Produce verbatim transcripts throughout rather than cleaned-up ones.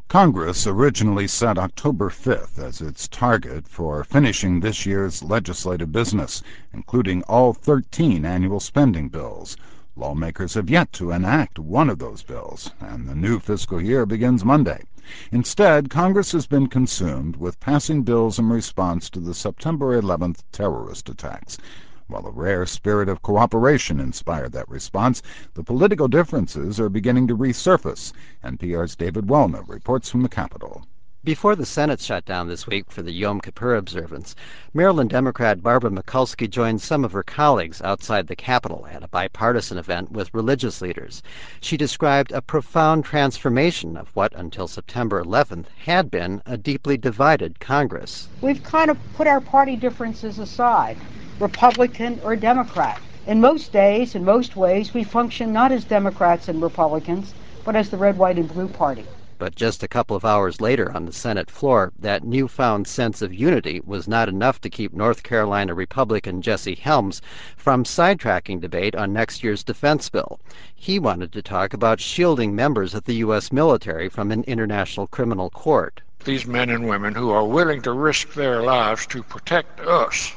Congress originally set October fifth as its target for finishing this year's legislative business, including all thirteen annual spending bills. Lawmakers have yet to enact one of those bills, and the new fiscal year begins Monday. Instead, Congress has been consumed with passing bills in response to the September eleventh terrorist attacks. While a rare spirit of cooperation inspired that response, the political differences are beginning to resurface. N P R's David Wellner reports from the Capitol. Before the Senate shut down this week for the Yom Kippur observance, Maryland Democrat Barbara Mikulski joined some of her colleagues outside the Capitol at a bipartisan event with religious leaders. She described a profound transformation of what, until September eleventh, had been a deeply divided Congress. We've kind of put our party differences aside, Republican or Democrat. In most days, in most ways, we function not as Democrats and Republicans, but as the red, white, and blue party. But just a couple of hours later on the Senate floor, that newfound sense of unity was not enough to keep North Carolina Republican Jesse Helms from sidetracking debate on next year's defense bill. He wanted to talk about shielding members of the U S military from an international criminal court. These men and women who are willing to risk their lives to protect us,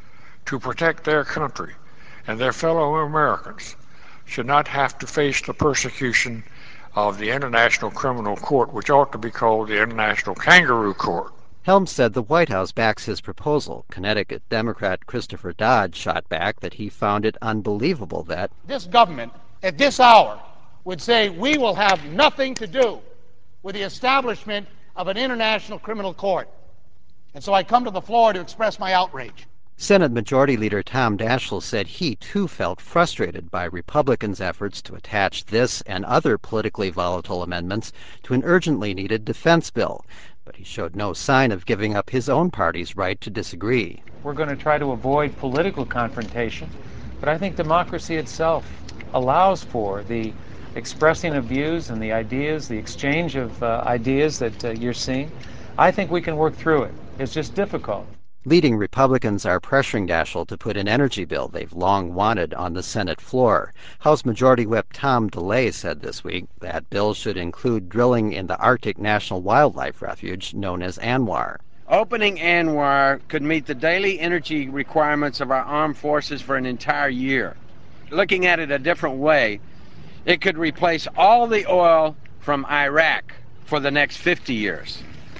to protect their country and their fellow Americans, should not have to face the persecution of the International Criminal Court, which ought to be called the International Kangaroo Court. Helms said the White House backs his proposal. Connecticut Democrat Christopher Dodd shot back that he found it unbelievable that this government at this hour would say we will have nothing to do with the establishment of an international criminal court. And so I come to the floor to express my outrage. Senate Majority Leader Tom Daschle said he, too, felt frustrated by Republicans' efforts to attach this and other politically volatile amendments to an urgently needed defense bill. But he showed no sign of giving up his own party's right to disagree. We're going to try to avoid political confrontation, but I think democracy itself allows for the expressing of views and the ideas, the exchange of uh, ideas that uh, you're seeing. I think we can work through it. It's just difficult. Leading Republicans are pressuring Daschle to put an energy bill they've long wanted on the Senate floor. House Majority Whip Tom DeLay said this week that bill should include drilling in the Arctic National Wildlife Refuge known as ANWR. Opening ANWR could meet the daily energy requirements of our armed forces for an entire year. Looking at it a different way, it could replace all the oil from Iraq for the next fifty years.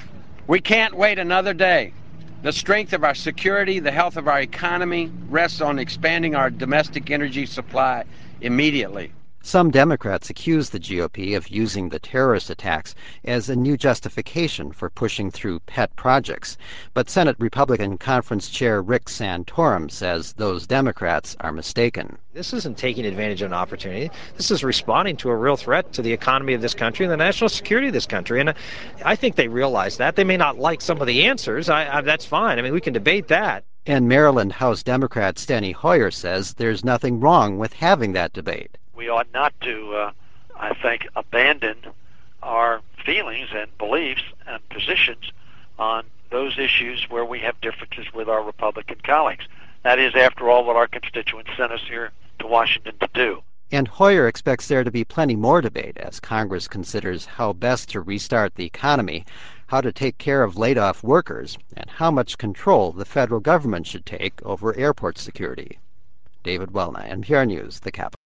We can't wait another day. The strength of our security, the health of our economy rests on expanding our domestic energy supply immediately. Some Democrats accuse the G O P of using the terrorist attacks as a new justification for pushing through pet projects. But Senate Republican Conference Chair Rick Santorum says those Democrats are mistaken. This isn't taking advantage of an opportunity. This is responding to a real threat to the economy of this country and the national security of this country. And I think they realize that. They may not like some of the answers. I, I, that's fine. I mean, we can debate that. And Maryland House Democrat Steny Hoyer says there's nothing wrong with having that debate. We ought not to, uh, I think, abandon our feelings and beliefs and positions on those issues where we have differences with our Republican colleagues. That is, after all, what our constituents sent us here to Washington to do. And Hoyer expects there to be plenty more debate as Congress considers how best to restart the economy, how to take care of laid-off workers, and how much control the federal government should take over airport security. David Wellner, N P R News, The Capitol.